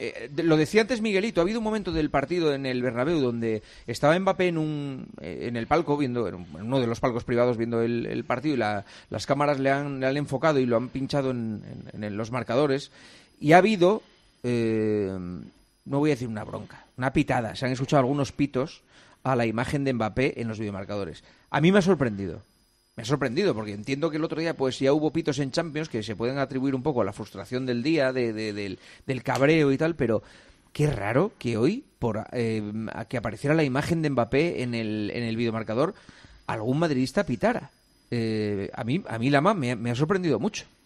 lo decía antes Miguelito, ha habido un momento del partido en el Bernabéu donde estaba Mbappé en el palco, viendo, en uno de los palcos privados viendo el partido, y las cámaras le han enfocado y lo han pinchado en los marcadores, y ha habido, no voy a decir una bronca, una pitada. Se han escuchado algunos pitos a la imagen de Mbappé en los videomarcadores. A mí me ha sorprendido. Me ha sorprendido, porque entiendo que el otro día pues ya hubo pitos en Champions que se pueden atribuir un poco a la frustración del día, del cabreo y tal, pero qué raro que hoy, a que apareciera la imagen de Mbappé en el videomarcador, algún madridista pitara. A mí Lama me ha sorprendido mucho.